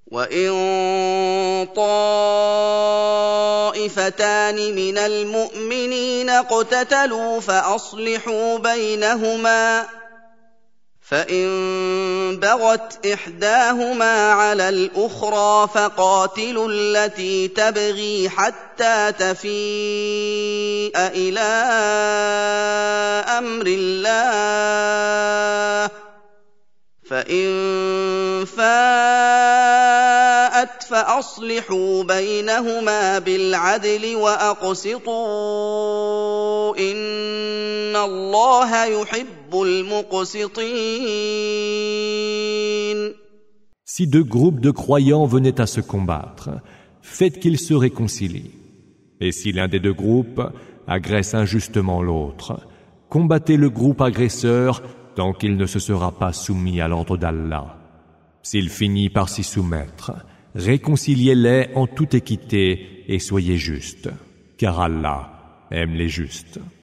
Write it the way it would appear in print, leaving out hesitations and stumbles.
وإن طائفتان من المؤمنين اقتتلوا فأصلحوا بينهما فإن بغت إحداهما على الأخرى فقاتلوا التي تبغي حتى تفيء إلى أمر الله فإن فاءت فأصلحوا بينهما بالعدل وأقسطوا إن الله يحب المقسطين. Si deux groupes de croyants venaient à se combattre, faites qu'ils se réconcilient. Et si l'un des deux groupes agresse injustement l'autre, combattez le groupe agresseur tant qu'il ne se sera pas soumis à l'ordre d'Allah. S'il finit par s'y soumettre, réconciliez-les en toute équité et soyez justes, car Allah aime les justes.